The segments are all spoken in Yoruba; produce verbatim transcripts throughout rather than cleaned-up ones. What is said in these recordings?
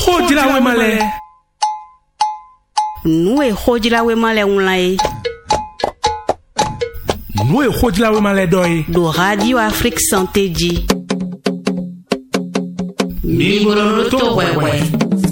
Khojila we male. Nous khojila we male unlai. Nous khojila we male doi. Do Radio Afrique Santé Di. Mingolo to wewe.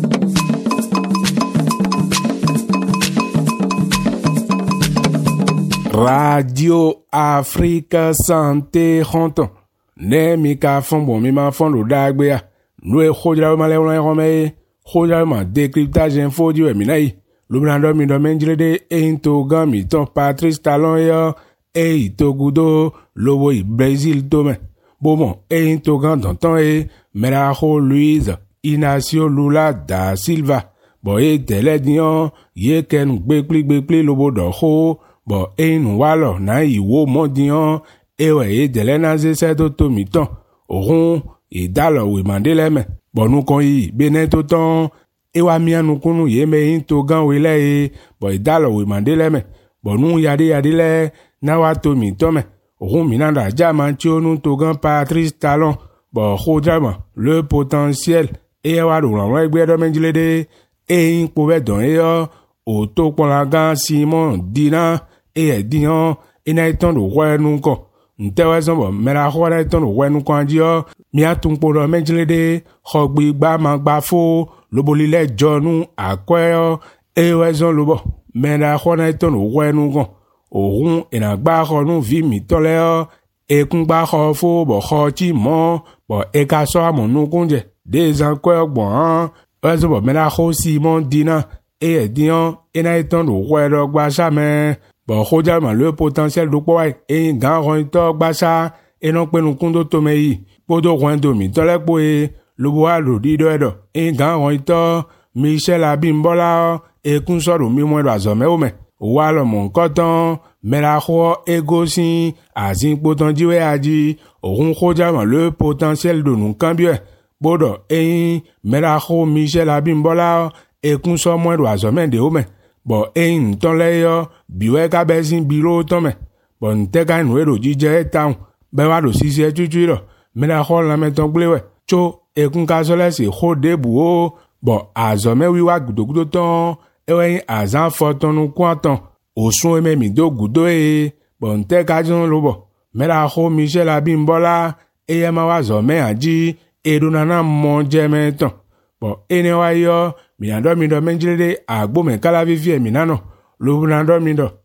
Radio Afrique Santé Honton. Ne mi ka fon bon mi ma fon lo dagbe ya. Nou e khojila we male unlai rome. Khojila ma décryptage info di we mi nai. Lo brando mi do menjile de into gami ton Patrice Talon yo. E ito gudo lobo i Brésil tome. Bon e into gan tonton e Merajo Luiz Inácio Lula da Silva. Bo e tele dion ye ken gbekli gbekli lobo do ho. Bo e nu walo na iwo mo dion e we e tele na ze se to to mi ton. Orun e dalo we mandele me. Bo nu kon yi beneto ton e wa mi anu kunu ye me into gan we le e. Bo e dalo we mandele me. Bo nu yade yade le na wa to mi tome. Orun mi nanda jaman tionu to gan Patrice Talon. Bo khojama le potentiel e wa do ran egbe do menjile de e yin po be don e yo o to pon la gan Simon Dina e e dion e na iton do wenu ko nte wa so bo mera ho na iton do wenu ko anji yo mi atun po do menjile de khogbi gba ma gba fo loboli le jonu akwe e wa zon lobo mera ho na iton do wenu ko orun ina gba ho nu vi mi tole yo e kun gba ho fo bo ho ti mo bo e ka so amonu kunje des encore bon ozo bo mena ho Simon Dina e e dion e na iton do wero gba sa me bo khoja ma le potentiel do po e gan ron to gba sa e no pe nu kun do to me yi podo ron do mi tole po e lo bo a lo di do edo e gan ron to Michel Abimbola e kun so do mi mo do azo me o me wa lo mon koton Merajo egosin azin potan diwe aji orun khoja ma le potentiel do nu cambie bodo eyin Merajo Michel Abimbola e kun so mo do azomen de o me bo eyin ton le yo biwe ka bezin biro ton me bo nte ka nu ero jije town be wa do sisi tutu ro Merajo la meton glewe cho e kun ka so le se khode bu o bo azomen wi wa gudogudo ton ewen azan foton nu kwanton osun eme mi do gudo e bon te kajon lobo Merajo Michel Abimbola e yema wa zo me aji e do nana mo jeme ton bo ene wa yo mi ando mi do menjile agbo me kala vivi mi nano lo ando mi do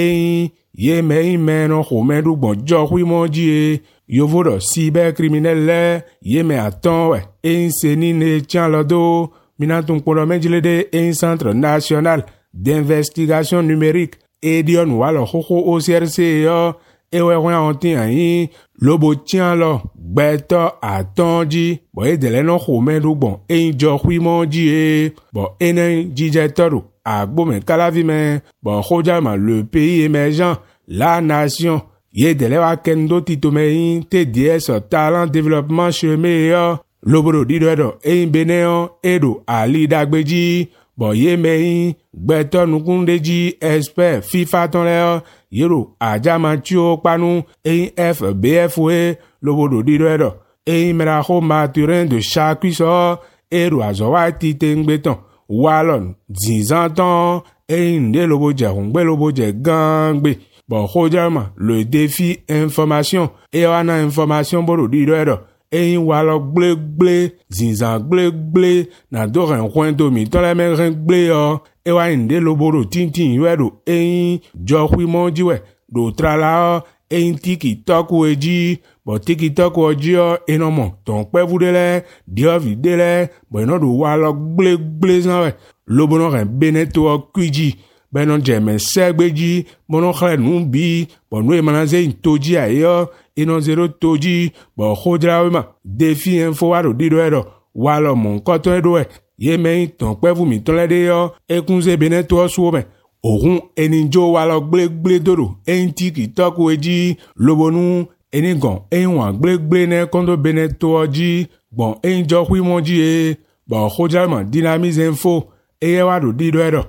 e ye me me no ho me du bon jo hui mo ji e yo vodo cyber criminel le ye me aton we e se ni ne tian lo do mi na tun po do menjile de un centre national d'investigation numérique et dion walo khoko O C R C yo e we wan ontin ayin lobo tian lo gbeto atonji bo e dele no kho me du bon e jo hui mo ji e bo enen jije toru agbo me kalavi me bo khoja ma le pays émergent la nation ye dele wa kendo tito me yin T D S talent développement chemin yo lobo di do do e beneo edo ali dagbeji bo ye meyin gbeto nukundeji expert FIFA ton le yero ajama tio panu e F B F we lobodo di do e Merajo Maturin de chaque so ero azowa ti tengbeton walon dizanton e nde lobo je ngbe lobo je gangbe bo khojama le défi information e wana information bodo di do eyin walo gble gble zinzan gble gble na do ren kwen do mi ton le men ren gble yo e wa inde loboro tintin wedo eyin jo hui mo jiwe do trala eyin tiki toku eji bo tiki toku oji yo enomo ton pe vudele dio videle bo no do walo gble gble zan we lobono ren beneto kwiji benon jeme segbeji bono khale nu bi bo no e manaze intoji ayo ino zero toji bo khojra we ma défi info wa do dido edo wa lo mon koton edo e ye me ton pe vu mi ton le de yo e kunze beneto so me orun eninjo wa lo gble gble dodo enti ki toku eji lobonu enigan enwan gble gble ne kondo beneto oji bon enjo hui moji e bo khojra ma dynamise info e wa do dido edo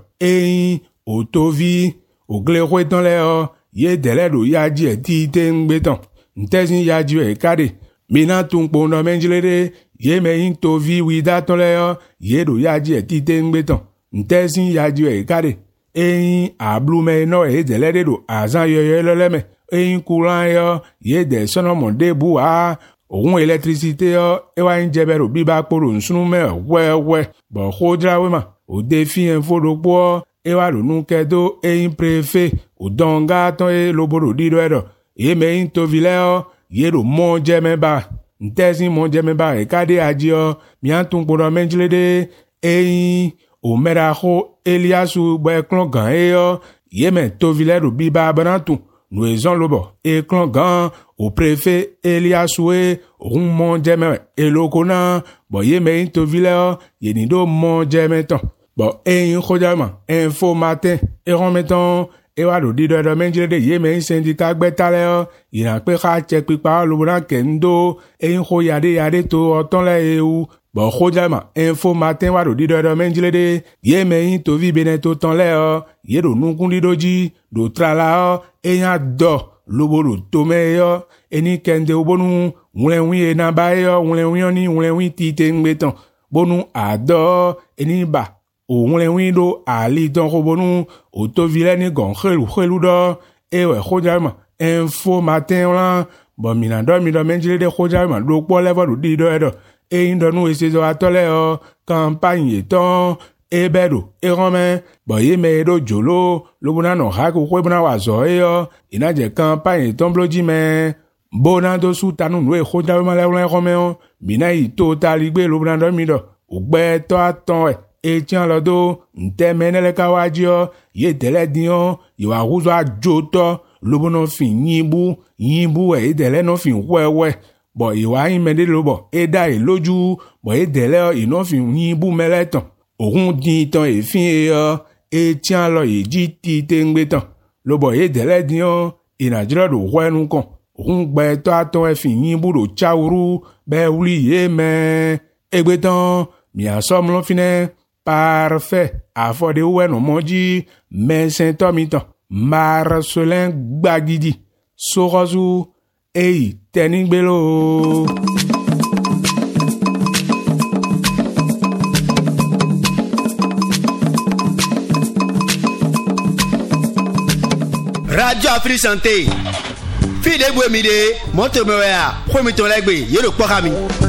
e otovi ogle khwe ton le o ye dele do yaji e ti te ngbeton ntezin yaji e kade mina tun po no menjile ye me yin to vi wi da ton le yo ye do ya ji e ti te ngbe ton nte sin ya ji e kade eyin ablu me no e de le de do azan yo yo le le me eyin courant yo ye de sono mo de bu a ohun electricité yo e wa yin jebero bi ba poro nsunu me we we bo khodra we ma o de fi info do po e wa lo nu kedo eyin préfet o donga ton e loboro di do edo ye me yin to vile yo ye do mo je me ba ntesi mo je me ba e kade aji yo mi an tun poro menjile de eyin o mera ho Eliasu bo klon gan e yo ye me to vile do bi ba banatu nous ezon lobo e klon gan au préfet Eliasu e rum mon jeme e lokona bo ye me to vile ye ni do mon jeme ton bo e in khojama info matin e remeton e wa do di do do menjire de ye me syndicat gbetale ira pe kha check pipa lo bran kendo e in kho yade yade to oton le e u bo khojama info matin wa do di do do menjire de ye me in to vi beneto ton le ye do nu kun di doji do trala e yan do loboro to me yo eni kende obonu wlenwi e na ba yo wlenwi oni wlenwi ti te ngbeton bonu ado eni ba o wlenwi do ali don robonu o to vile ni gon khelu khelu do e we khojama info matin la bo mi na do mi do menjile de khojama do po level do di do edo e ndo nu e se zo atole o campagne eton e bedo e rome bo ye me do jolo lobuna no ha ko ko bana wa zo e yo ina je campagne tombloji me bona do su tanu no e khoja ma le rome o mina i total gbe lobuna do mi do ogbe to aton e e tian lo do nte menele kawaji o ye tele dion yo wa ruzo ajoto lobono fin yimbu yimbu e tele no fin wewe bo iwa yin mede lobo e da e loju bo e tele ino fin yimbu meleton òun dín tan èéfín ẹyọ etí à ń lọ èjì tí tẹ́ ń gbé tán ló bọ̀ yé dẹ́lẹ́ dín ọ́ ìnàjírọ̀ ló wọ́ ẹnu kàn òun gbẹ tó àtọ́ ẹ̀fìn yín búrò cháwúrú bẹ́ẹ̀ wúlì yé mẹ́ ẹgbẹ́ tán mìíràn sọ́mùlọ́fínẹ́ parfait àfọ̀dé wẹ́nu mọ́jí mẹ́sẹ̀ tọ́mi tán Marcelin Gbagidi sọ́kọ́sù èyí tẹ́nígbé ló. Radio Afrique Santé. Fille de Bouemide, monte-moi à, promis ton legbe, yé le porami.